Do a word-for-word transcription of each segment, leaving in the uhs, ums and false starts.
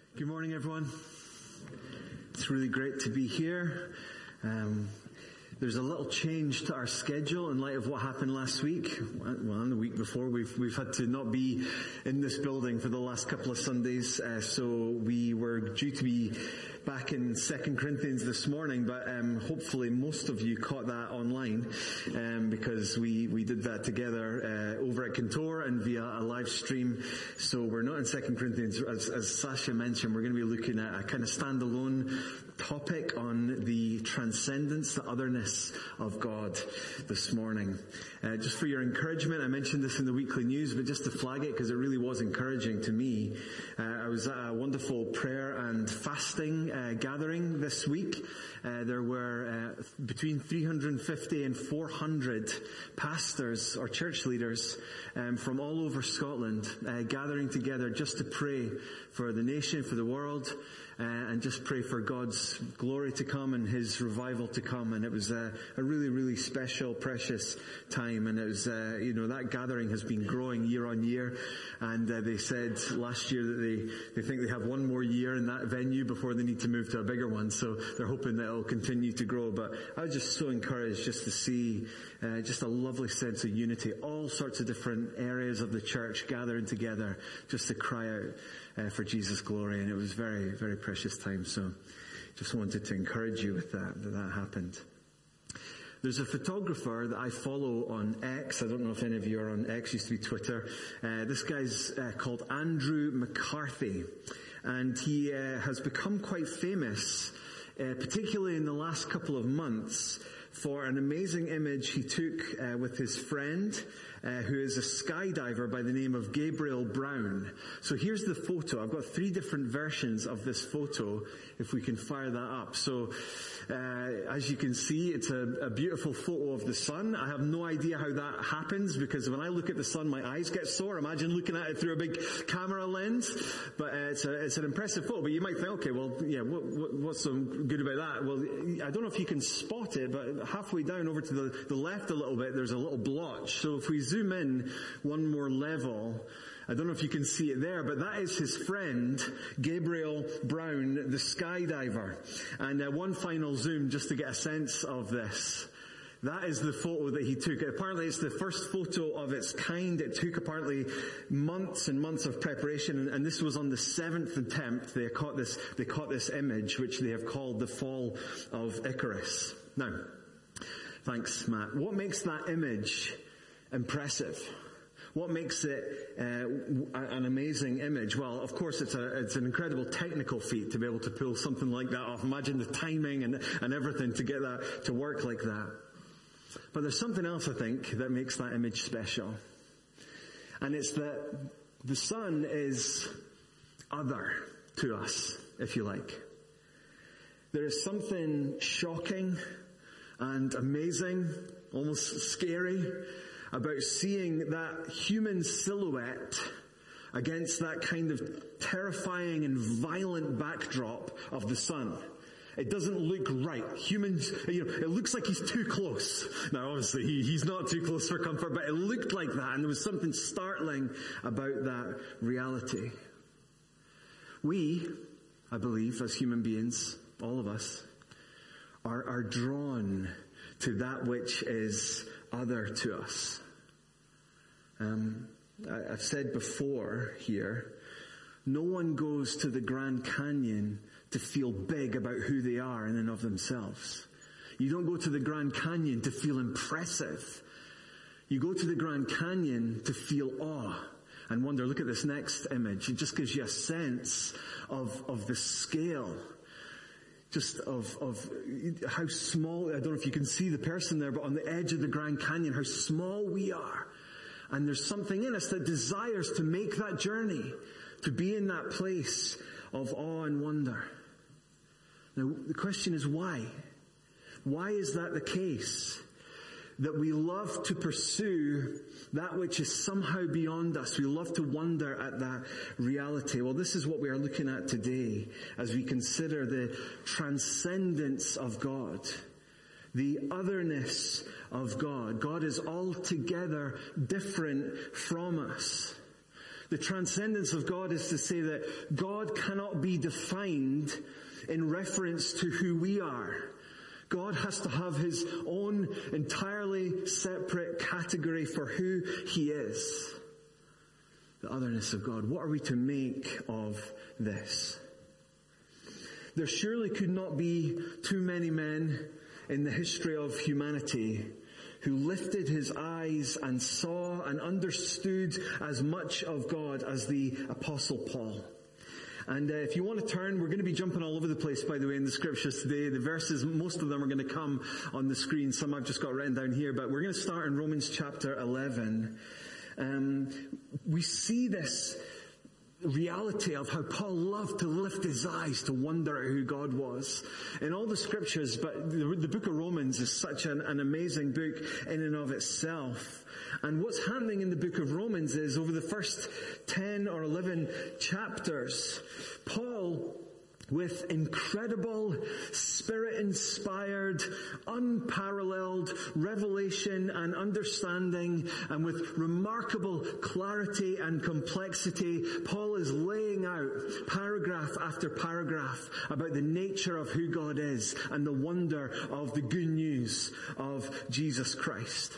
Good morning, everyone. It's really great to be here. Um, there's a little change to our schedule in light of what happened last week. Well, and the week before, we've we've had to not be in this building for the last couple of Sundays. Uh, so we were due to be back in Second Corinthians this morning, but um, hopefully most of you caught that online um, because we, we did that together uh, over at Cantor and via a live stream. So we're not in Second Corinthians. As, as Sasha mentioned, we're going to be looking at a kind of standalone topic on the transcendence, the otherness of God this morning. Uh, just for your encouragement, I mentioned this in the weekly news, but just to flag it because it really was encouraging to me. Uh, I was at a wonderful prayer and fasting Uh, gathering this week. Uh, there were uh, between three hundred fifty and four hundred pastors or church leaders um, from all over Scotland uh, gathering together just to pray for the nation, for the world, uh, and just pray for God's glory to come and His revival to come. And it was a, a really, really special, precious time. And it was, uh, you know, that gathering has been growing year on year. And uh, they said last year that they, they think they have one more year in that venue before they need to move to a bigger one. So they're hoping that it'll continue to grow. But I was just so encouraged just to see uh, just a lovely sense of unity. All sorts of different areas of the church gathering together just to cry out uh, for Jesus' glory. And it was very, very precious time. So just wanted to encourage you with that, that that happened. There's a photographer that I follow on X. I don't know if any of you are on X. Used to be Twitter. Uh, this guy's uh, called Andrew McCarthy. And he uh, has become quite famous, uh, particularly in the last couple of months, for an amazing image he took uh, with his friend, uh, who is a skydiver by the name of Gabriel Brown. So here's the photo. I've got three different versions of this photo, if we can fire that up. So uh, as you can see, it's a, a beautiful photo of the sun. I have no idea how that happens, because when I look at the sun, my eyes get sore. Imagine looking at it through a big camera lens. But uh, it's, a, it's an impressive photo. But you might think, okay, well, yeah, what, what, what's so good about that? Well, I don't know if you can spot it, but halfway down over to the, the left a little bit, there's a little blotch. So if we zoom in one more level, I don't know if you can see it there, but that is his friend, Gabriel Brown, the skydiver. And uh, one final zoom just to get a sense of this. That is the photo that he took. Apparently it's the first photo of its kind. It took apparently months and months of preparation, and, and this was on the seventh attempt. They caught this, they caught this image, which they have called the Fall of Icarus. Now, thanks, Matt. What makes that image impressive? What makes it uh, an amazing image? Well, of course, it's a it's an incredible technical feat to be able to pull something like that off. Imagine the timing and and everything to get that to work like that. But there's something else, I think, that makes that image special. And it's that the sun is other to us, if you like. There is something shocking and amazing, almost scary, about seeing that human silhouette against that kind of terrifying and violent backdrop of the sun. It doesn't look right. Humans, you know, it looks like he's too close. Now obviously he, he's not too close for comfort, but it looked like that, and there was something startling about that reality. We, I believe, as human beings, all of us, are, are drawn to that which is other to us. Um, I, I've said before here, no one goes to the Grand Canyon to feel big about who they are in and of themselves. You don't go to the Grand Canyon to feel impressive. You go to the Grand Canyon to feel awe and wonder. Look at this next image. It just gives you a sense of, of the scale. Just of, of how small, I don't know if you can see the person there, but on the edge of the Grand Canyon, how small we are. And there's something in us that desires to make that journey, to be in that place of awe and wonder. Now, the question is why? Why is that the case? That we love to pursue that which is somehow beyond us. We love to wonder at that reality. Well, this is what we are looking at today as we consider the transcendence of God. The otherness of God. God is altogether different from us. The transcendence of God is to say that God cannot be defined in reference to who we are. God has to have his own entirely separate category for who he is. The otherness of God. What are we to make of this? There surely could not be too many men in the history of humanity who lifted his eyes and saw and understood as much of God as the Apostle Paul. And uh, if you want to turn, we're going to be jumping all over the place, by the way, in the scriptures today. The verses, most of them are going to come on the screen. Some I've just got written down here, but we're going to start in Romans chapter eleven. Um, we see this reality of how Paul loved to lift his eyes to wonder at who God was in all the scriptures, but the, the book of Romans is such an, an amazing book in and of itself. And what's happening in the book of Romans is over the first ten or eleven chapters, Paul, with incredible, Spirit-inspired, unparalleled revelation and understanding, and with remarkable clarity and complexity, Paul is laying out paragraph after paragraph about the nature of who God is and the wonder of the good news of Jesus Christ.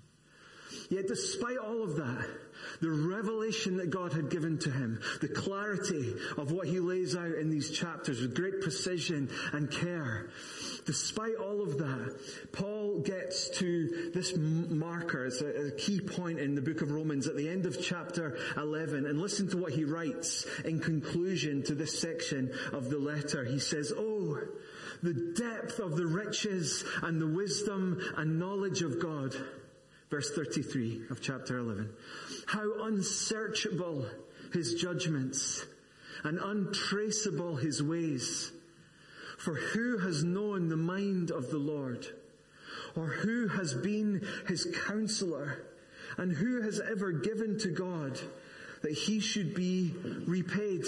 Yet despite all of that, the revelation that God had given to him, the clarity of what he lays out in these chapters with great precision and care, despite all of that, Paul gets to this marker, it's a, a key point in the book of Romans at the end of chapter eleven, and listen to what he writes in conclusion to this section of the letter. He says, "Oh, the depth of the riches and the wisdom and knowledge of God." Verse thirty-three of chapter eleven. "How unsearchable his judgments and untraceable his ways. For who has known the mind of the Lord? Or who has been his counselor? And who has ever given to God that he should be repaid?"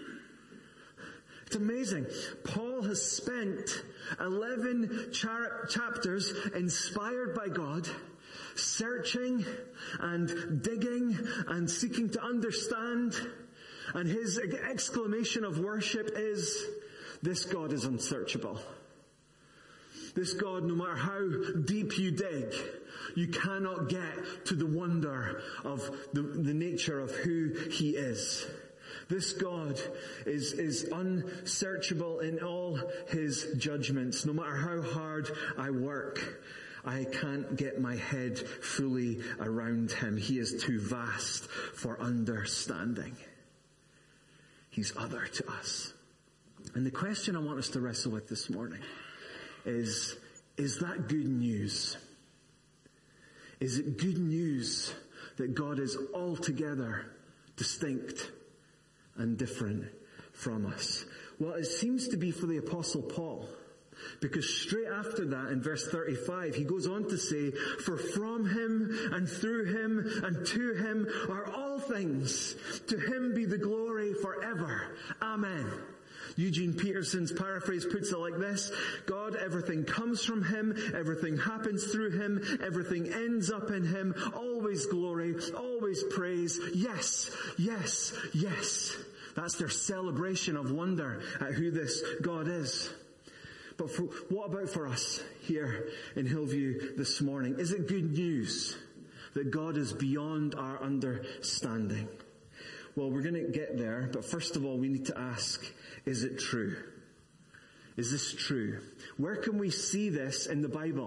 It's amazing. Paul has spent eleven char- chapters inspired by God, searching and digging and seeking to understand. And his exclamation of worship is, this God is unsearchable. This God, no matter how deep you dig, you cannot get to the wonder of the, the nature of who he is. This God is, is unsearchable in all his judgments. No matter how hard I work, I can't get my head fully around him. He is too vast for understanding. He's other to us. And the question I want us to wrestle with this morning is, is that good news? Is it good news that God is altogether distinct and different from us? Well, it seems to be for the Apostle Paul. Because straight after that, in verse thirty-five, he goes on to say, "For from him and through him and to him are all things. To him be the glory forever. Amen." Eugene Peterson's paraphrase puts it like this: God, everything comes from him, everything happens through him, everything ends up in him, always glory, always praise, yes, yes, yes. That's their celebration of wonder at who this God is. But for, what about for us here in Hillview this morning? Is it good news that God is beyond our understanding? Well, we're going to get there, but first of all, we need to ask, is it true? Is this true? Where can we see this in the Bible?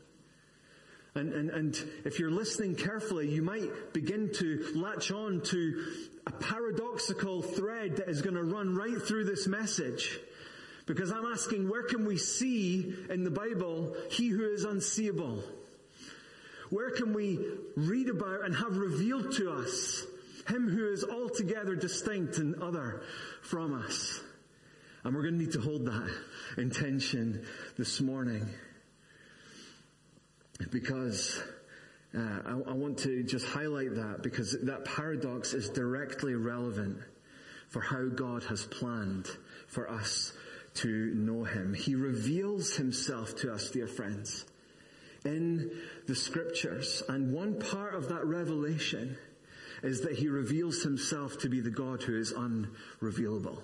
And, and, and if you're listening carefully, you might begin to latch on to a paradoxical thread that is going to run right through this message. Because I'm asking, where can we see in the Bible he who is unseeable? Where can we read about and have revealed to us him who is altogether distinct and other from us? And we're going to need to hold that in tension this morning. Because uh, I, I want to just highlight that, because that paradox is directly relevant for how God has planned for us to know him. He reveals himself to us, dear friends, in the scriptures. And one part of that revelation is that he reveals himself to be the God who is unrevealable.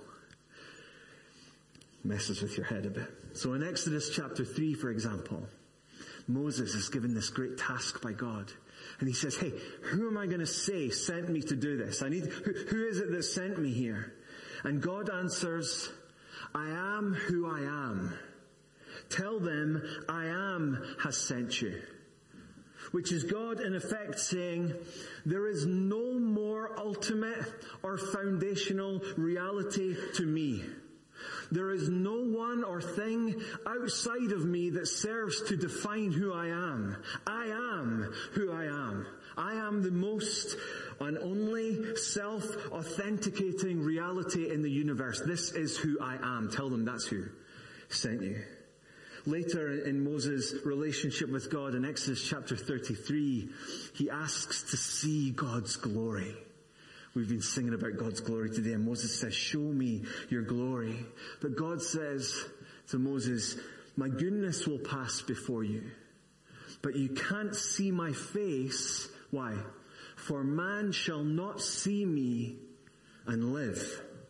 Messes with your head a bit. So in Exodus chapter three, for example, Moses is given this great task by God. And he says, hey, who am I going to say sent me to do this? I need, who, who is it that sent me here? And God answers, I am who I am. Tell them, I am has sent you. Which is God in effect saying, there is no more ultimate or foundational reality to me. There is no one or thing outside of me that serves to define who I am. I am who I am. I am the most and only self-authenticating reality in the universe. This is who I am. Tell them that's who sent you. Later in Moses' relationship with God in Exodus chapter thirty-three, he asks to see God's glory. We've been singing about God's glory today, and Moses says, show me your glory. But God says to Moses, my goodness will pass before you, but you can't see my face. Why? For man shall not see me and live.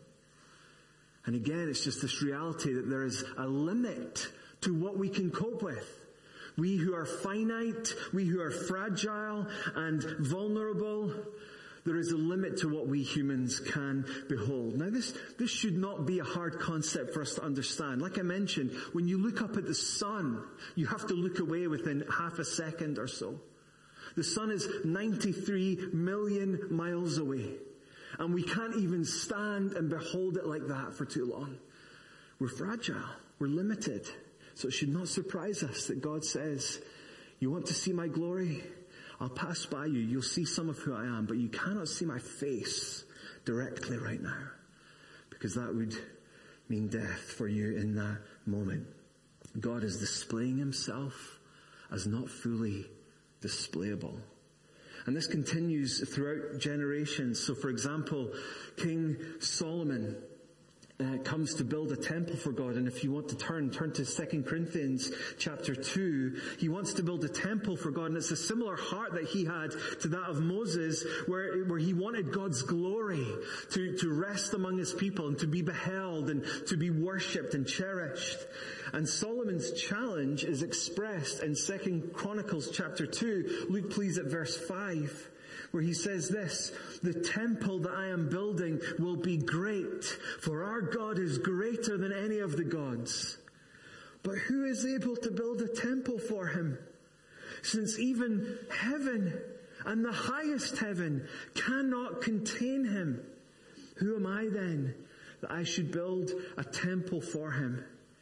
And again, it's just this reality that there is a limit to what we can cope with. We who are finite, we who are fragile and vulnerable, there is a limit to what we humans can behold. Now this, this should not be a hard concept for us to understand. Like I mentioned, when you look up at the sun, you have to look away within half a second or so. The sun is ninety-three million miles away. And we can't even stand and behold it like that for too long. We're fragile. We're limited. So it should not surprise us that God says, you want to see my glory? I'll pass by you. You'll see some of who I am, but you cannot see my face directly right now, because that would mean death for you in that moment. God is displaying himself as not fully displayable. And this continues throughout generations. So for example, King Solomon Uh, comes to build a temple for God. And if you want to turn, turn to Second Corinthians chapter two. He wants to build a temple for God. And it's a similar heart that he had to that of Moses, where, where he wanted God's glory to, to rest among his people and to be beheld and to be worshipped and cherished. And Solomon's challenge is expressed in Second Chronicles chapter two. Look please at verse five. Where he says this, the temple that I am building will be great, for our God is greater than any of the gods. But who is able to build a temple for him? Since even heaven and the highest heaven cannot contain him. Who am I then that I should build a temple for him?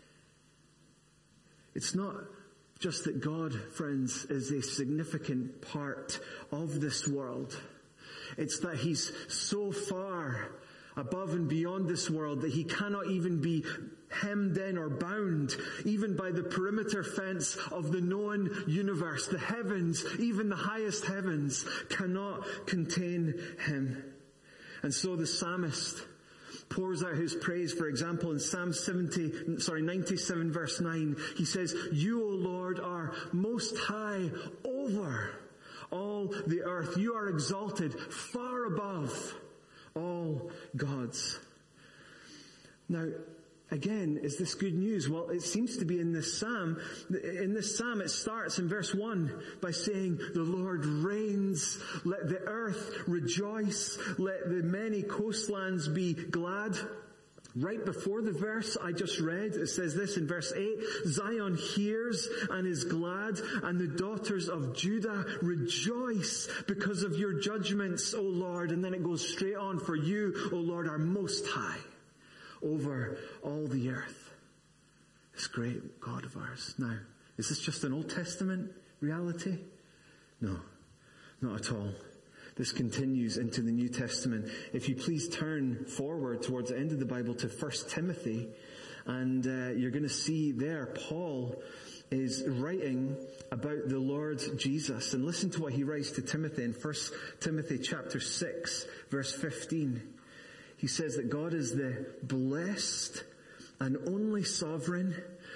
It's not just that God, friends, is a significant part of this world. It's that he's so far above and beyond this world that he cannot even be hemmed in or bound even by the perimeter fence of the known universe. The heavens, even the highest heavens, cannot contain him. And so the psalmist pours out his praise, for example, in Psalm seventy, sorry, ninety-seven verse nine. He says, you, O Lord, are most high over all the earth. You are exalted far above all gods. Now, again, is this good news? Well, it seems to be in this psalm. In this psalm, it starts in verse one by saying, the Lord reigns. Let the earth rejoice. Let the many coastlands be glad. Right before the verse I just read, it says this in verse eight, Zion hears and is glad, and the daughters of Judah rejoice because of your judgments, O Lord. And then it goes straight on, for you, O Lord, are most high over all the earth. This great God of ours. Now, is this just an Old Testament reality? No, not at all. This continues into the New Testament. If you please turn forward towards the end of the Bible to First Timothy, and uh, you're going to see there Paul is writing about the Lord Jesus. And listen to what he writes to Timothy in First Timothy chapter six, verse fifteen. He says that God is the blessed and only sovereign,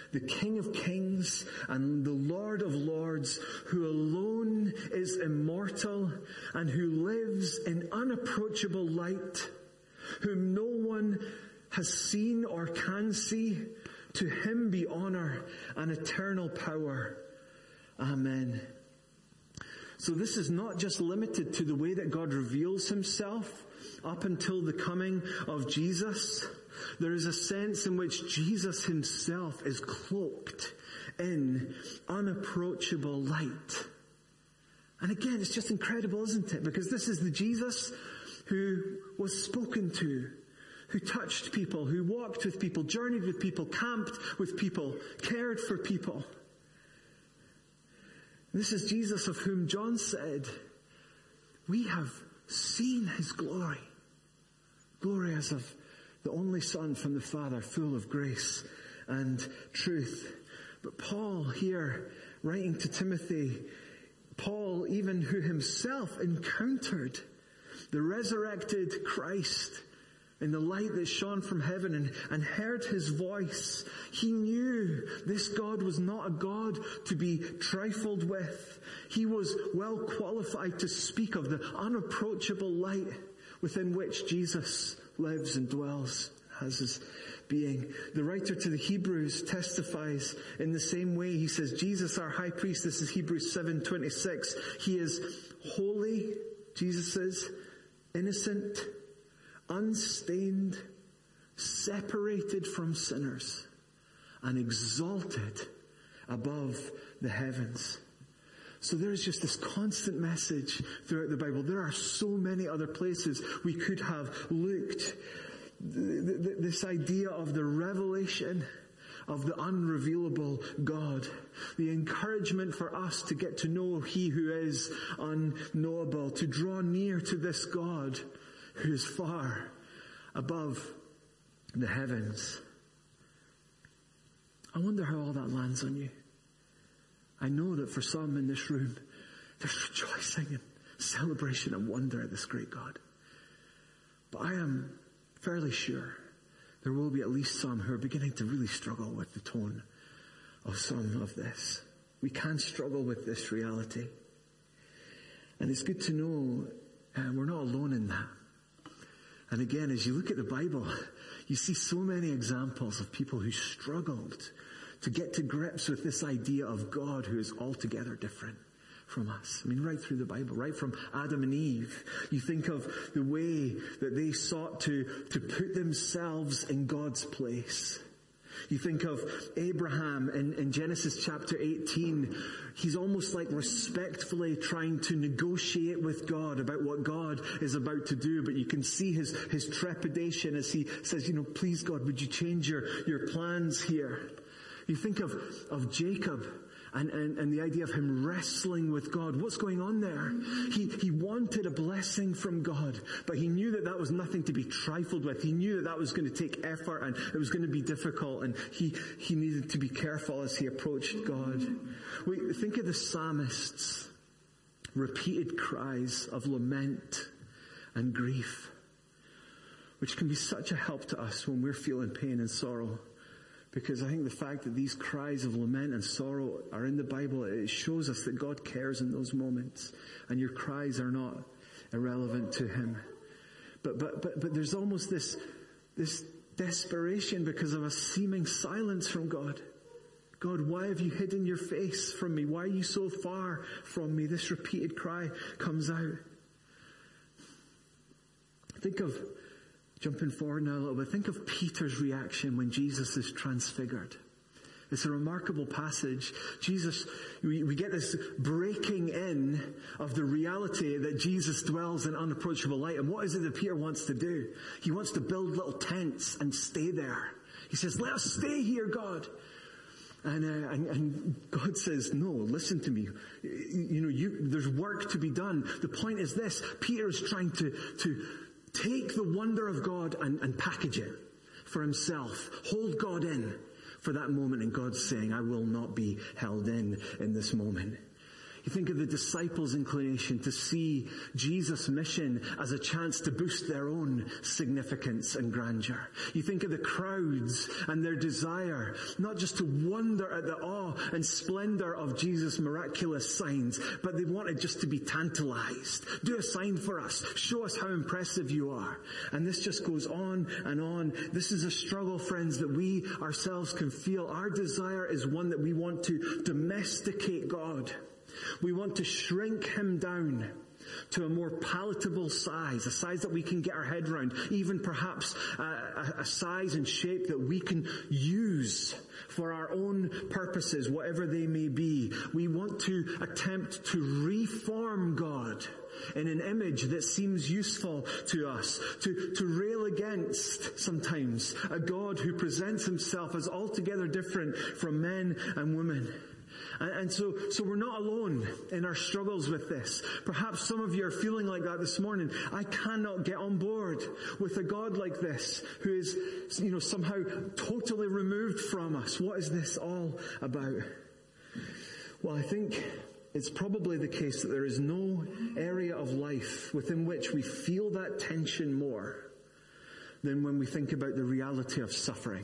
the King of Kings and the Lord of Lords, who alone is immortal and who lives in unapproachable light, whom no one has seen or can see. To him be honor and eternal power. Amen. So this is not just limited to the way that God reveals himself up until the coming of Jesus. There is a sense in which Jesus himself is cloaked in unapproachable light. And again, it's just incredible, isn't it? Because this is the Jesus who was spoken to, who touched people, who walked with people, journeyed with people, camped with people, cared for people. This is Jesus of whom John said, we have seen his glory. Glory as of the only Son from the Father, full of grace and truth. But Paul here, writing to Timothy, Paul even who himself encountered the resurrected Christ in the light that shone from heaven and, and heard his voice, he knew this God was not a God to be trifled with. He was well qualified to speak of the unapproachable light within which Jesus lives and dwells, has his being. The writer to the Hebrews testifies in the same way. He says, Jesus our high priest, this is Hebrews seven twenty-six, he is holy, Jesus is innocent, unstained, separated from sinners, and exalted above the heavens. So there is just this constant message throughout the Bible. There are so many other places we could have looked. This idea of the revelation of the unrevealable God. The encouragement for us to get to know he who is unknowable. To draw near to this God who is far above the heavens. I wonder how all that lands on you. I know that for some in this room, there's rejoicing and celebration and wonder at this great God. But I am fairly sure there will be at least some who are beginning to really struggle with the tone of some of this. We can struggle with this reality. And it's good to know uh, we're not alone in that. And again, as you look at the Bible, you see so many examples of people who struggled to get to grips with this idea of God who is altogether different from us. I mean, right through the Bible, right from Adam and Eve. You think of the way that they sought to, to put themselves in God's place. You think of Abraham in, in Genesis chapter eighteen. He's almost like respectfully trying to negotiate with God about what God is about to do. But you can see his, his trepidation as he says, you know, please God, would you change your, your plans here? You think of, of Jacob and, and, and the idea of him wrestling with God. What's going on there? He, he wanted a blessing from God, but he knew that that was nothing to be trifled with. He knew that that was going to take effort and it was going to be difficult, and he, he needed to be careful as he approached God. We think of the psalmist's repeated cries of lament and grief, which can be such a help to us when we're feeling pain and sorrow. Because I think the fact that these cries of lament and sorrow are in the Bible, it shows us that God cares in those moments. And your cries are not irrelevant to him. But but but but there's almost this this desperation because of a seeming silence from God. God, why have you hidden your face from me? Why are you so far from me? This repeated cry comes out. Think of Jumping forward now a little bit, think of Peter's reaction when Jesus is transfigured. It's a remarkable passage. Jesus, we, we get this breaking in of the reality that Jesus dwells in unapproachable light. And what is it that Peter wants to do? He wants to build little tents and stay there. He says, let us stay here, God. And, uh, and, and God says, no, listen to me. You know, you, there's work to be done. The point is this: Peter is trying to, to take the wonder of God and, and package it for himself. Hold God in for that moment. And God's saying, I will not be held in in this moment. You think of the disciples' inclination to see Jesus' mission as a chance to boost their own significance and grandeur. You think of the crowds and their desire not just to wonder at the awe and splendor of Jesus' miraculous signs, but they wanted just to be tantalized. Do a sign for us. Show us how impressive you are. And this just goes on and on. This is a struggle, friends, that we ourselves can feel. Our desire is one that we want to domesticate God. We want to shrink him down to a more palatable size, a size that we can get our head around, even perhaps a, a, a size and shape that we can use for our own purposes, whatever they may be. We want to attempt to reform God in an image that seems useful to us, to, to rail against sometimes a God who presents himself as altogether different from men and women. And, and so, so we're not alone in our struggles with this. Perhaps some of you are feeling like that this morning. I cannot get on board with a God like this who is, you know, somehow totally removed from us. What is this all about? Well, I think it's probably the case that there is no area of life within which we feel that tension more than when we think about the reality of suffering.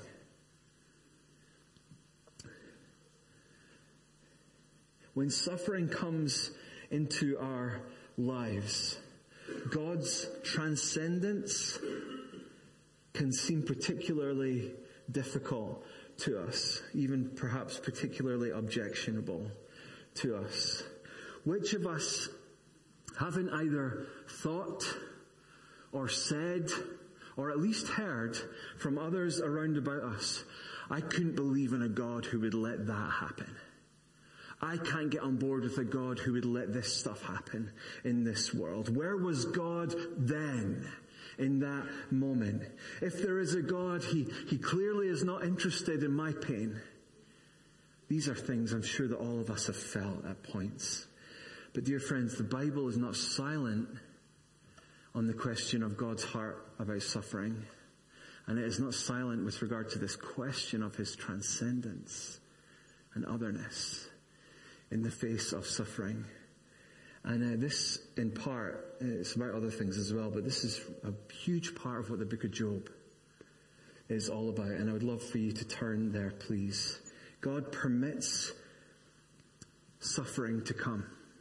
When suffering comes into our lives, God's transcendence can seem particularly difficult to us, even perhaps particularly objectionable to us. Which of us haven't either thought or said or at least heard from others around about us, I couldn't believe in a God who would let that happen. I can't get on board with a God who would let this stuff happen in this world. Where was God then in that moment? If there is a God, he, he clearly is not interested in my pain. These are things I'm sure that all of us have felt at points. But dear friends, the Bible is not silent on the question of God's heart about suffering. And it is not silent with regard to this question of his transcendence and otherness in the face of suffering. And uh, this, in part, it's about other things as well, but this is a huge part of what the book of Job is all about. And I would love for you to turn there, please. God permits suffering to come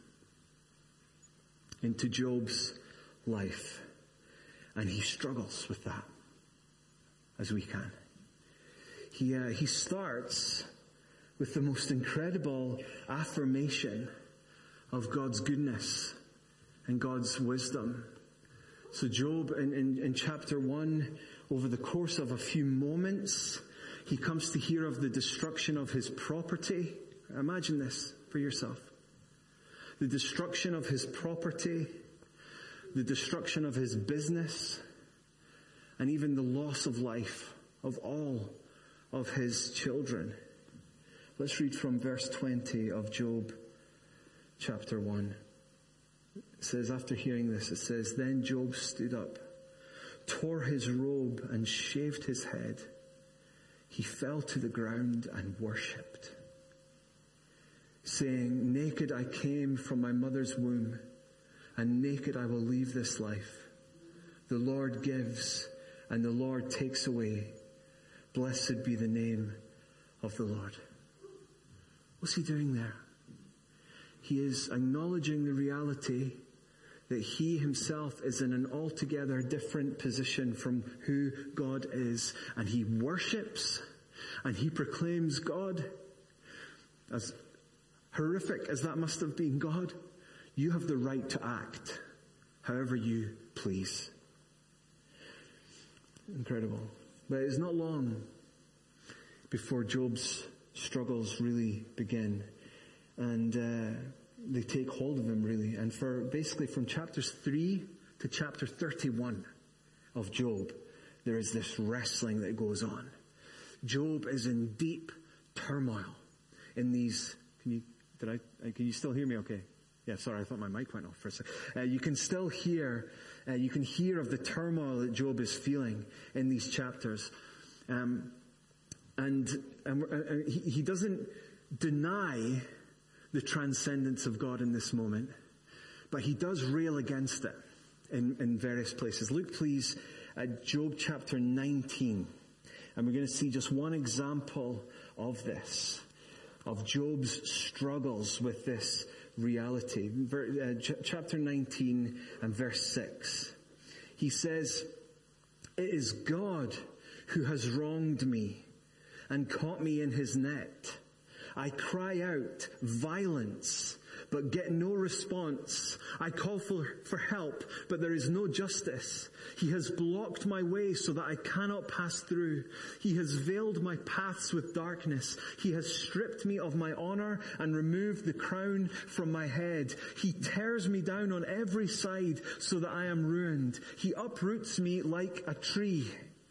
into Job's life. And he struggles with that, as we can. He, uh, he starts with the most incredible affirmation of God's goodness and God's wisdom. So Job, in, in, in chapter one, over the course of a few moments, he comes to hear of the destruction of his property. Imagine this for yourself. The destruction of his property, the destruction of his business, and even the loss of life of all of his children. Let's read from verse twenty of Job chapter one. It says, after hearing this, it says, Then Job stood up, tore his robe and shaved his head. He fell to the ground and worshipped, saying, Naked I came from my mother's womb, and naked I will leave this life. The Lord gives, and the Lord takes away. Blessed be the name of the Lord. What's he doing there? He is acknowledging the reality that he himself is in an altogether different position from who God is. And he worships and he proclaims God. As horrific as that must have been, God, you have the right to act however you please. Incredible. But it's not long before Job's struggles really begin. And uh, they take hold of him, really. And for basically from chapters three to chapter thirty-one of Job, there is this wrestling that goes on. Job is in deep turmoil in these... Can you, did I, can you still hear me okay? Yeah, sorry, I thought my mic went off for a second. Uh, you can still hear, uh, you can hear of the turmoil that Job is feeling in these chapters. Um, and and uh, he, he doesn't deny the transcendence of God in this moment, but he does rail against it in, in various places. Look please at Job chapter nineteen, and we're going to see just one example of this, of Job's struggles with this reality. Uh, chapter nineteen and verse six. He says, "It is God who has wronged me and caught me in his net. I cry out violence, but get no response. I call for, for help, but there is no justice. He has blocked my way so that I cannot pass through. He has veiled my paths with darkness. He has stripped me of my honor and removed the crown from my head. He tears me down on every side so that I am ruined. He uproots me like a tree.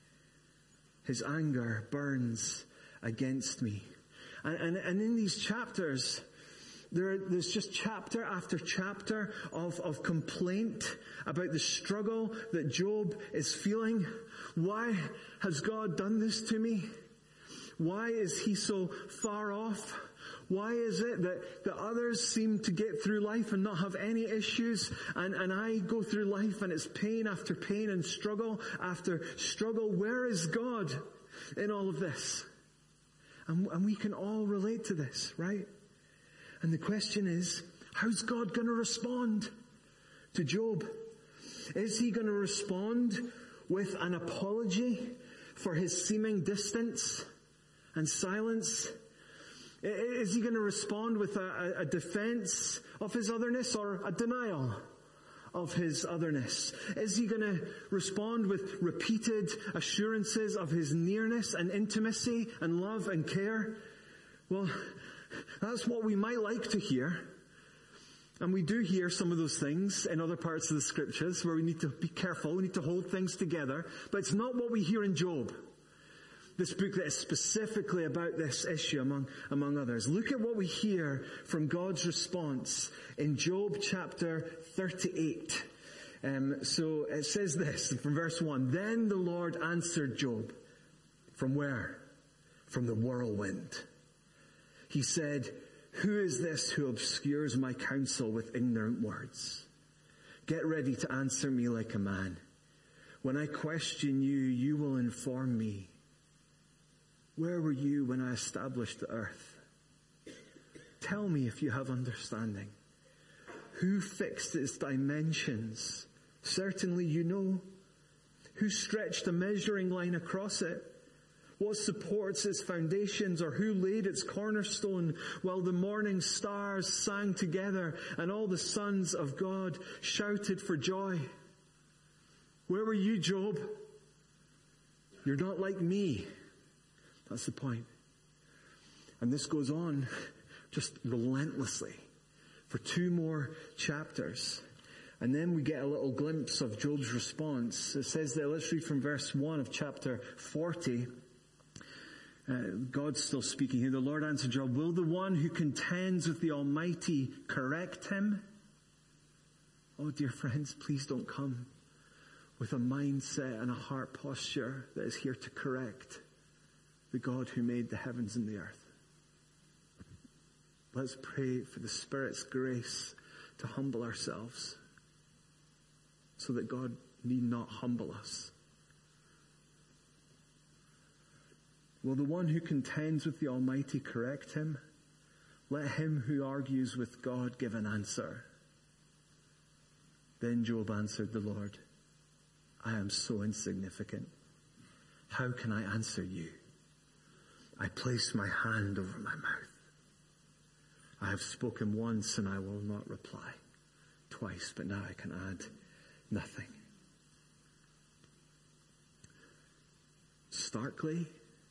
His anger burns against me." And, and, and in these chapters, there, there's just chapter after chapter of, of complaint about the struggle that Job is feeling. Why has God done this to me? Why is he so far off? Why is it that, that others seem to get through life and not have any issues, and, and I go through life and it's pain after pain and struggle after struggle? Where is God in all of this? And, and we can all relate to this, right? And the question is, how's God going to respond to Job? Is he going to respond with an apology for his seeming distance and silence? Is he going to respond with a, a defense of his otherness or a denial of his otherness? Is he going to respond with repeated assurances of his nearness and intimacy and love and care? Well, that's what we might like to hear. And we do hear some of those things in other parts of the scriptures where we need to be careful, we need to hold things together. But it's not what we hear in Job, this book that is specifically about this issue among, among others. Look at what we hear from God's response in Job chapter thirty-eight. Um, so it says this from verse one. "Then the Lord answered Job." From where? From the whirlwind. He said, "Who is this who obscures my counsel with ignorant words? Get ready to answer me like a man. When I question you, you will inform me. Where were you when I established the earth? Tell me if you have understanding. Who fixed its dimensions? Certainly you know. Who stretched a measuring line across it? What supports its foundations, or who laid its cornerstone while the morning stars sang together and all the sons of God shouted for joy? Where were you, Job? You're not like me." That's the point. And this goes on just relentlessly for two more chapters. And then we get a little glimpse of Job's response. It says there, let's read from verse one of chapter forty. Uh, God's still speaking here. "The Lord answered Job, will the one who contends with the Almighty correct him?" Oh, dear friends, please don't come with a mindset and a heart posture that is here to correct the God who made the heavens and the earth. Let's pray for the Spirit's grace to humble ourselves so that God need not humble us. Will the one who contends with the Almighty correct him? Let him who argues with God give an answer. Then Job answered the Lord, "I am so insignificant. How can I answer you? I place my hand over my mouth. I have spoken once and I will not reply. Twice, but now I can add nothing." Starkly,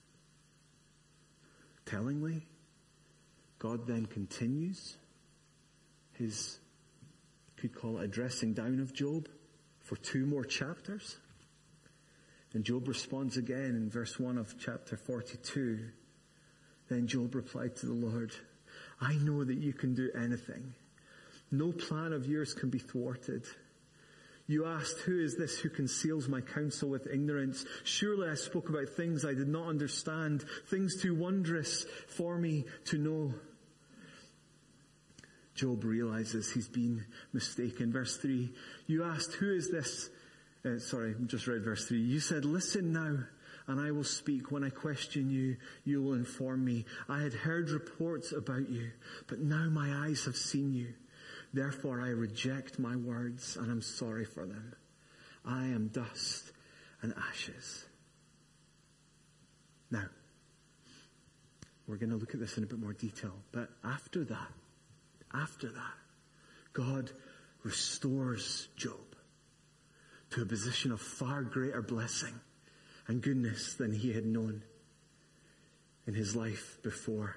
tellingly, God then continues his, you could call it a dressing down of Job for two more chapters. And Job responds again in verse one of chapter forty-two. Then Job replied to the Lord, "I know that you can do anything. No plan of yours can be thwarted. You asked, who is this who conceals my counsel with ignorance? Surely I spoke about things I did not understand, things too wondrous for me to know." Job realizes he's been mistaken. Verse three, you asked, who is this? Uh, sorry, just read verse three. You said, listen now, and I will speak. When I question you, you will inform me. I had heard reports about you, but now my eyes have seen you. Therefore I reject my words, and I'm sorry for them. I am dust and ashes. Now, we're going to look at this in a bit more detail, but after that, after that, God restores Job to a position of far greater blessing and goodness than he had known in his life before.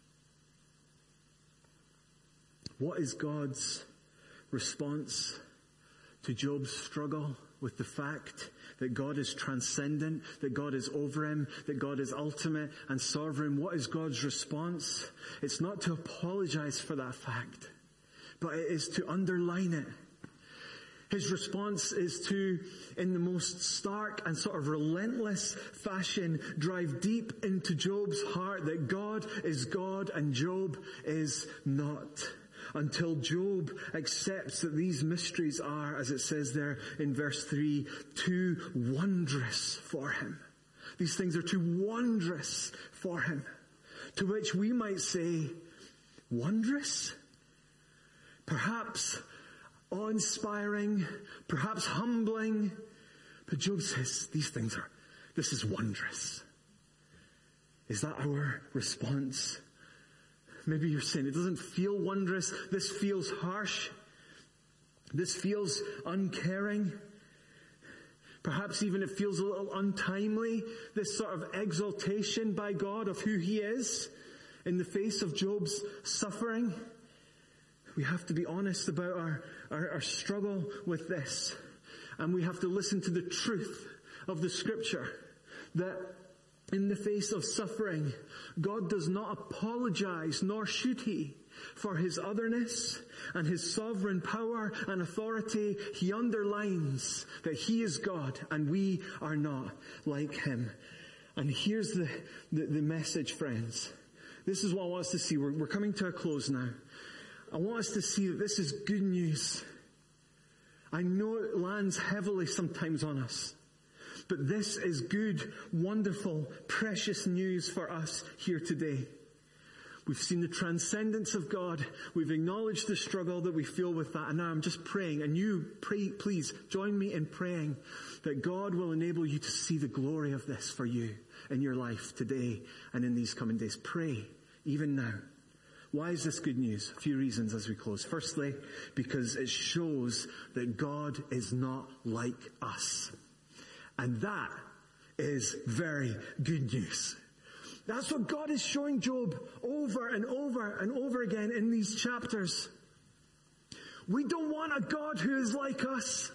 What is God's response to Job's struggle with the fact that God is transcendent, that God is over him, that God is ultimate and sovereign? What is God's response? It's not to apologize for that fact, but it is to underline it. His response is to, in the most stark and sort of relentless fashion, drive deep into Job's heart that God is God and Job is not. Until Job accepts that these mysteries are, as it says there in verse three, too wondrous for him. These things are too wondrous for him. To which we might say, wondrous? Perhaps awe-inspiring, perhaps humbling. But Job says, these things are, this is wondrous. Is that our response? Maybe you're saying it doesn't feel wondrous. This feels harsh. This feels uncaring. Perhaps even it feels a little untimely. This sort of exaltation by God of who he is in the face of Job's suffering. We have to be honest about our, our, our struggle with this. And we have to listen to the truth of the scripture that in the face of suffering, God does not apologize, nor should he, for his otherness and his sovereign power and authority. He underlines that he is God and we are not like him. And here's the, the, the message, friends. This is what I want us to see. We're, we're coming to a close now. I want us to see that this is good news. I know it lands heavily sometimes on us. But this is good, wonderful, precious news for us here today. We've seen the transcendence of God. We've acknowledged the struggle that we feel with that. And now I'm just praying. And you, pray, please join me in praying that God will enable you to see the glory of this for you in your life today and in these coming days. Pray, even now. Why is this good news? A few reasons as we close. Firstly, because it shows that God is not like us. And that is very good news. That's what God is showing Job over and over and over again in these chapters. We don't want a God who is like us.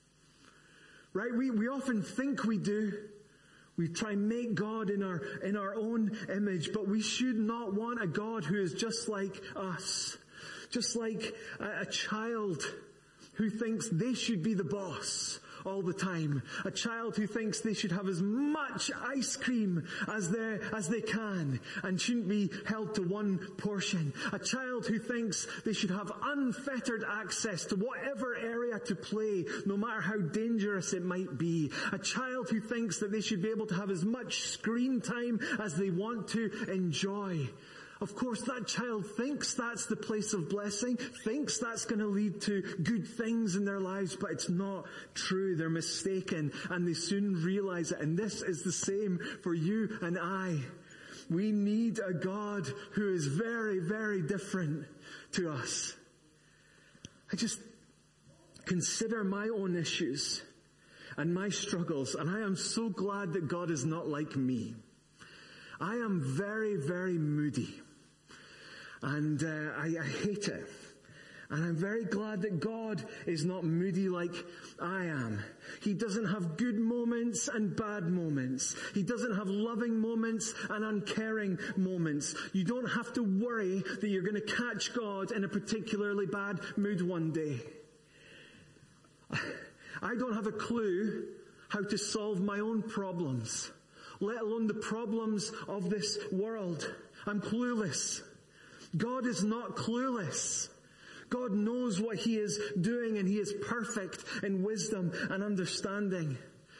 Right? We, we often think we do. We try and make God in our, in our own image, but we should not want a God who is just like us. Just like a, a child who thinks they should be the boss all the time. A child who thinks they should have as much ice cream as they as they can and shouldn't be held to one portion. A child who thinks they should have unfettered access to whatever area to play, no matter how dangerous it might be. A child who thinks that they should be able to have as much screen time as they want to enjoy. Of course, that child thinks that's the place of blessing, thinks that's going to lead to good things in their lives, but it's not true. They're mistaken, and they soon realize it. And this is the same for you and I. We need a God who is very, very different to us. I just consider my own issues and my struggles, and I am so glad that God is not like me. I am very, very moody. And uh, I, I hate it. And I'm very glad that God is not moody like I am. He doesn't have good moments and bad moments. He doesn't have loving moments and uncaring moments. You don't have to worry that you're going to catch God in a particularly bad mood one day. I don't have a clue how to solve my own problems, let alone the problems of this world. I'm clueless. God is not clueless. God knows what he is doing, and he is perfect in wisdom and understanding.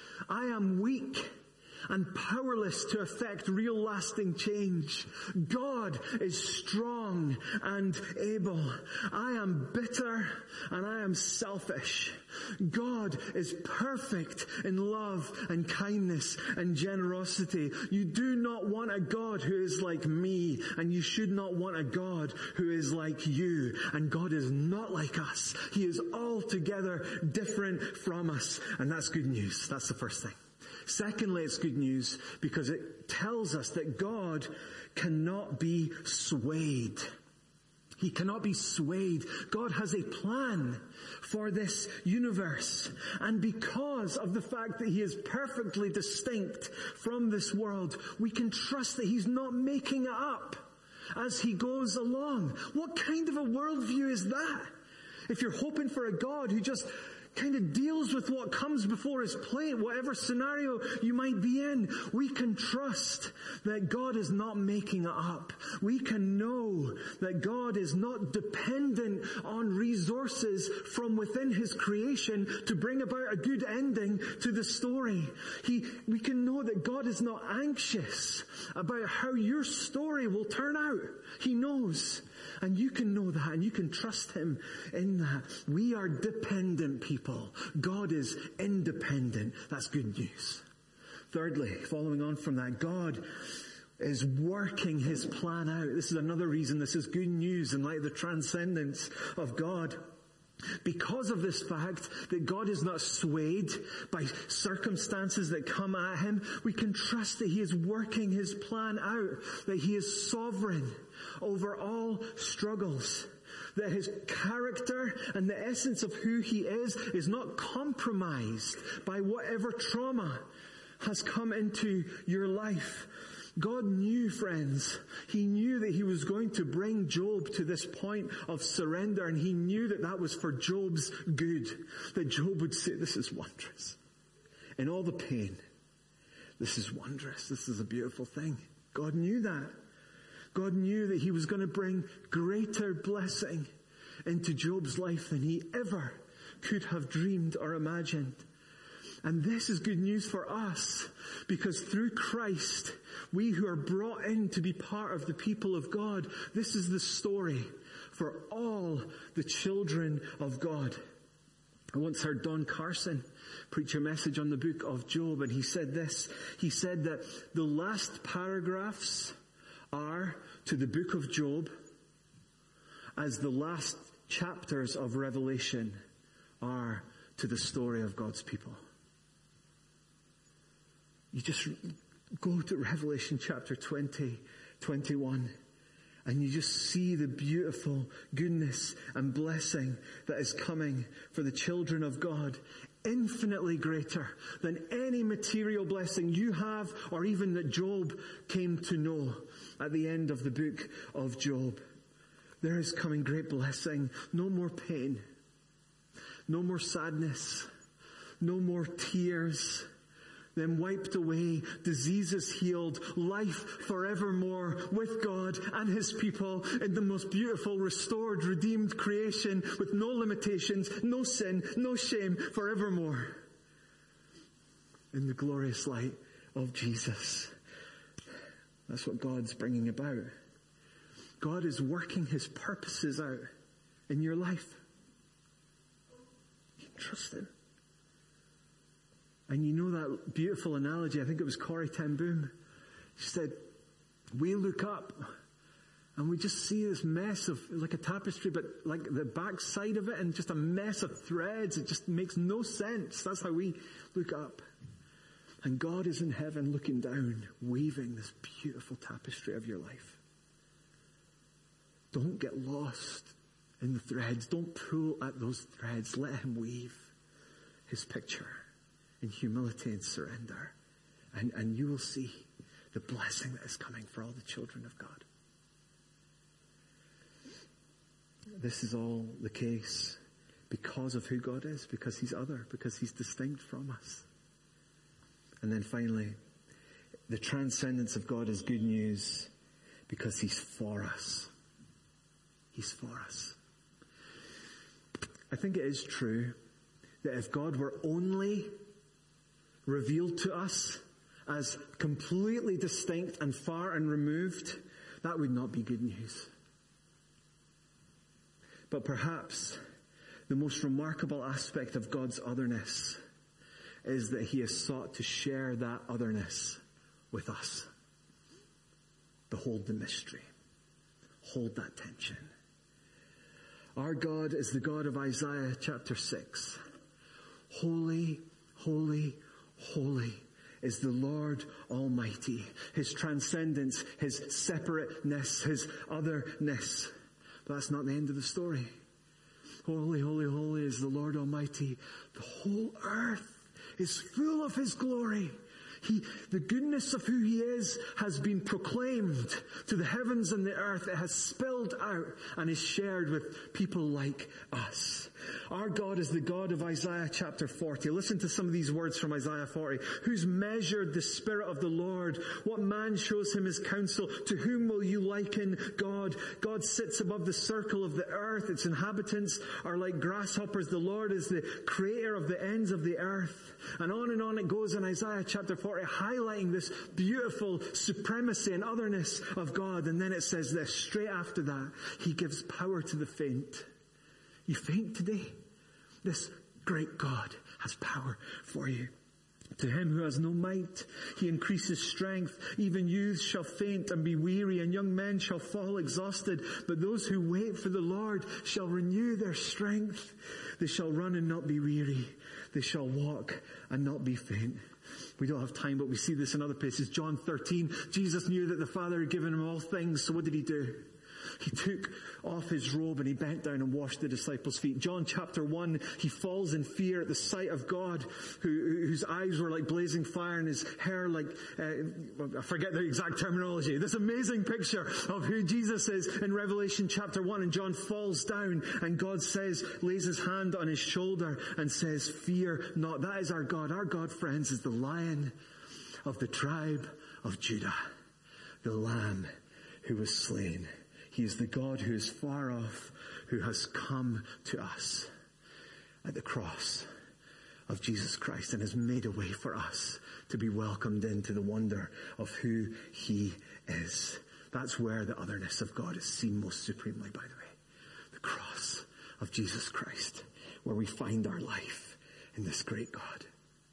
I am weak and powerless to effect real lasting change. God is strong and able. I am bitter and I am selfish. God is perfect in love and kindness and generosity. You do not want a God who is like me, and you should not want a God who is like you. And God is not like us. He is altogether different from us. And that's good news. That's the first thing. Secondly, it's good news because it tells us that God cannot be swayed. He cannot be swayed. God has a plan for this universe. And because of the fact that he is perfectly distinct from this world, we can trust that he's not making it up as he goes along. What kind of a worldview is that? If you're hoping for a God who just kind of deals with what comes before his plate, whatever scenario you might be in, we can trust that God is not making it up. We can know that God is not dependent on resources from within his creation to bring about a good ending to the story. He, we can know that God is not anxious about how your story will turn out. He knows. And you can know that, and you can trust him in that. We are dependent people. God is independent. That's good news. Thirdly, following on from that, God is working his plan out. This is another reason this is good news in light of the transcendence of God. Because of this fact that God is not swayed by circumstances that come at him, we can trust that he is working his plan out, that he is sovereign over all struggles, that his character and the essence of who he is is not compromised by whatever trauma has come into your life. God knew, friends, he knew that he was going to bring Job to this point of surrender, and he knew that that was for Job's good, that Job would say, this is wondrous. In all the pain, this is wondrous. This is a beautiful thing. God knew that. God knew that he was going to bring greater blessing into Job's life than he ever could have dreamed or imagined. And this is good news for us, because through Christ, we who are brought in to be part of the people of God, this is the story for all the children of God. I once heard Don Carson preach a message on the book of Job, and he said this. He said that the last paragraphs are to the book of Job as the last chapters of Revelation are to the story of God's people. You just go to Revelation chapter twenty, twenty-one, and you just see the beautiful goodness and blessing that is coming for the children of God, infinitely greater than any material blessing you have or even that Job came to know at the end of the book of Job. There is coming great blessing, no more pain, no more sadness, no more tears, them wiped away, diseases healed, life forevermore with God and his people in the most beautiful, restored, redeemed creation with no limitations, no sin, no shame, forevermore. In the glorious light of Jesus. That's what God's bringing about. God is working his purposes out in your life. You can trust him. And you know that beautiful analogy, I think it was Corrie ten Boom. She said, we look up and we just see this mess of, like a tapestry, but like the back side of it and just a mess of threads. It just makes no sense. That's how we look up. And God is in heaven looking down, weaving this beautiful tapestry of your life. Don't get lost in the threads. Don't pull at those threads. Let him weave his picture in humility and surrender. And, and you will see the blessing that is coming for all the children of God. This is all the case because of who God is, because he's other, because he's distinct from us. And then finally, the transcendence of God is good news because he's for us. He's for us. I think it is true that if God were only revealed to us as completely distinct and far and removed, that would not be good news. But perhaps the most remarkable aspect of God's otherness is that he has sought to share that otherness with us. Behold the mystery. Hold that tension. Our God is the God of Isaiah chapter six. Holy, holy, holy is the Lord Almighty. His transcendence, his separateness, his otherness. But that's not the end of the story. Holy, holy, holy is the Lord Almighty. The whole earth is full of his glory. He, the goodness of who he is has been proclaimed to the heavens and the earth. It has spilled out and is shared with people like us. Our God is the God of Isaiah chapter forty. Listen to some of these words from Isaiah forty. Who's measured the Spirit of the Lord? What man shows him his counsel? To whom will you liken God? God sits above the circle of the earth. Its inhabitants are like grasshoppers. The Lord is the creator of the ends of the earth. And on and on it goes in Isaiah chapter forty, highlighting this beautiful supremacy and otherness of God. And then it says this, straight after that, he gives power to the faint. You faint today? This great God has power for you. To him who has no might, he increases strength. Even youths shall faint and be weary, and young men shall fall exhausted. But those who wait for the Lord shall renew their strength. They shall run and not be weary. They shall walk and not be faint. We don't have time, but we see this in other places. John thirteen, Jesus knew that the Father had given him all things, so what did he do? He took off his robe and he bent down and washed the disciples' feet. John chapter one, he falls in fear at the sight of God, who, whose eyes were like blazing fire and his hair like, uh, I forget the exact terminology. This amazing picture of who Jesus is in Revelation chapter one. And John falls down and God says, lays his hand on his shoulder and says, fear not. That is our God. Our God, friends, is the Lion of the tribe of Judah, the Lamb who was slain. He is the God who is far off, who has come to us at the cross of Jesus Christ and has made a way for us to be welcomed into the wonder of who he is. That's where the otherness of God is seen most supremely, by the way. The cross of Jesus Christ, where we find our life in this great God.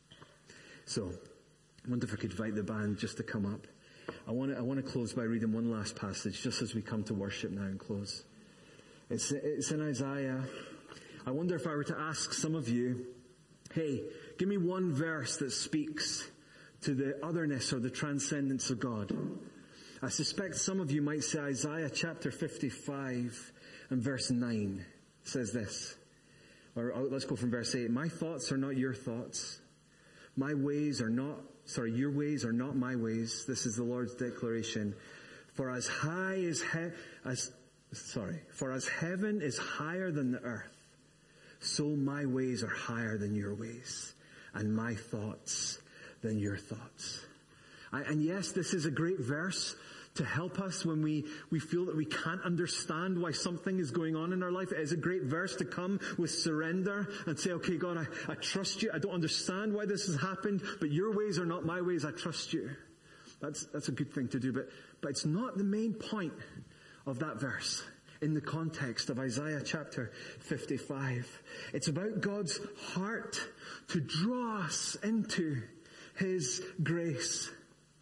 So, I wonder if I could invite the band just to come up. I want to, I want to close by reading one last passage just as we come to worship now and close. It's, it's in Isaiah. I wonder if I were to ask some of you, hey, give me one verse that speaks to the otherness or the transcendence of God. I suspect some of you might say Isaiah chapter fifty-five and verse nine says this. Or let's go from verse eight. My thoughts are not your thoughts. My ways are not Sorry, your ways are not my ways. This is the Lord's declaration. For as high as, he- as, sorry, for as heaven is higher than the earth, so my ways are higher than your ways, and my thoughts than your thoughts. I, and yes, this is a great verse to help us when we, we feel that we can't understand why something is going on in our life. It is a great verse to come with surrender and say, okay, God, I, I trust you. I don't understand why this has happened, but your ways are not my ways. I trust you. That's, that's a good thing to do, but, but it's not the main point of that verse in the context of Isaiah chapter fifty-five. It's about God's heart to draw us into his grace.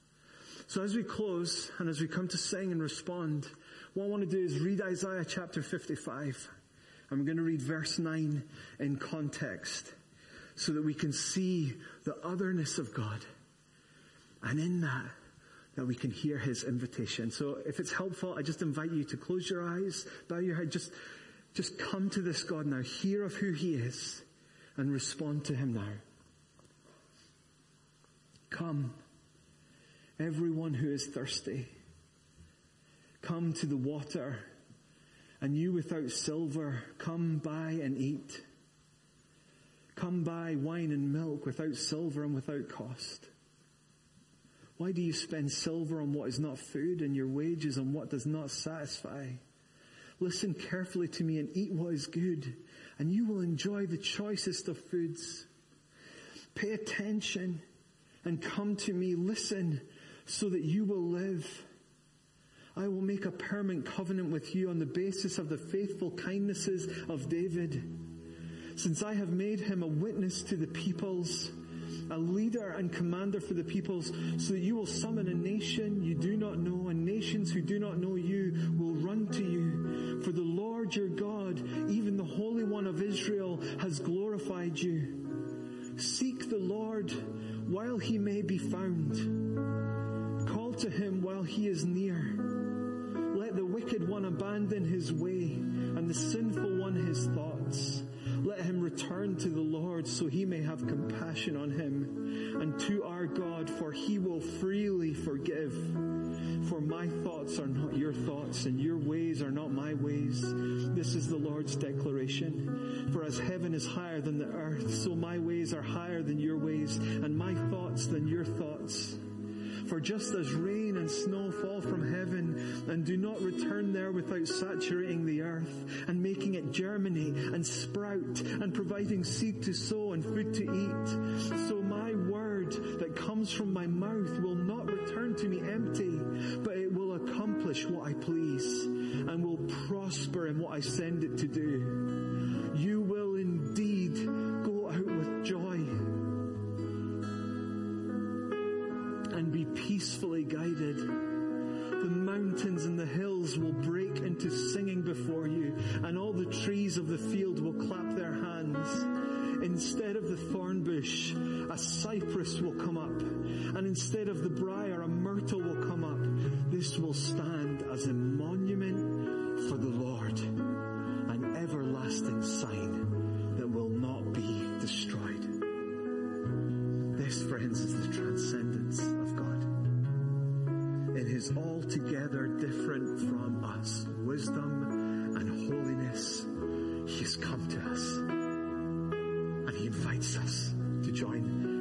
So as we close and as we come to sing and respond, what I want to do is read Isaiah chapter fifty-five. I'm going to read verse nine in context so that we can see the otherness of God. And in that, that we can hear his invitation. So if it's helpful, I just invite you to close your eyes, bow your head, just, just come to this God now. Hear of who he is and respond to him now. Come. Everyone who is thirsty, come to the water, and you without silver, come buy and eat. Come buy wine and milk without silver and without cost. Why do you spend silver on what is not food and your wages on what does not satisfy? Listen carefully to me and eat what is good, and you will enjoy the choicest of foods. Pay attention and come to me. Listen so that you will live. I will make a permanent covenant with you on the basis of the faithful kindnesses of David. Since I have made him a witness to the peoples, a leader and commander for the peoples, so that you will summon a nation you do not know, and nations who do not know you will run to you. For the Lord your God, even the Holy One of Israel, has glorified you. Seek the Lord while he may be found. Call to him while he is near. Let the wicked one abandon his way, and the sinful one his thoughts. Let him return to the Lord, so he may have compassion on him, and to our God, for he will freely forgive. For my thoughts are not your thoughts, and your ways are not my ways. This is the Lord's declaration. For as heaven is higher than the earth, so my ways are higher than your ways, and my thoughts than your thoughts. For just as rain and snow fall from heaven and do not return there without saturating the earth and making it germinate and sprout and providing seed to sow and food to eat, so my word that comes from my mouth will not return to me empty, but it will accomplish what I please and will prosper in what I send it to do. You will indeed go out with joy and be peacefully guided. The mountains and the hills will break into singing before you, and all the trees of the field will clap their hands. Instead of the thorn bush, a cypress will come up, and instead of the briar, a myrtle will come up. This will stand as a monument for the Lord, an everlasting sign that will not be destroyed. This, friends, is the transcendence of God. In his altogether different from us wisdom and holiness, he has come to us, and he invites us to join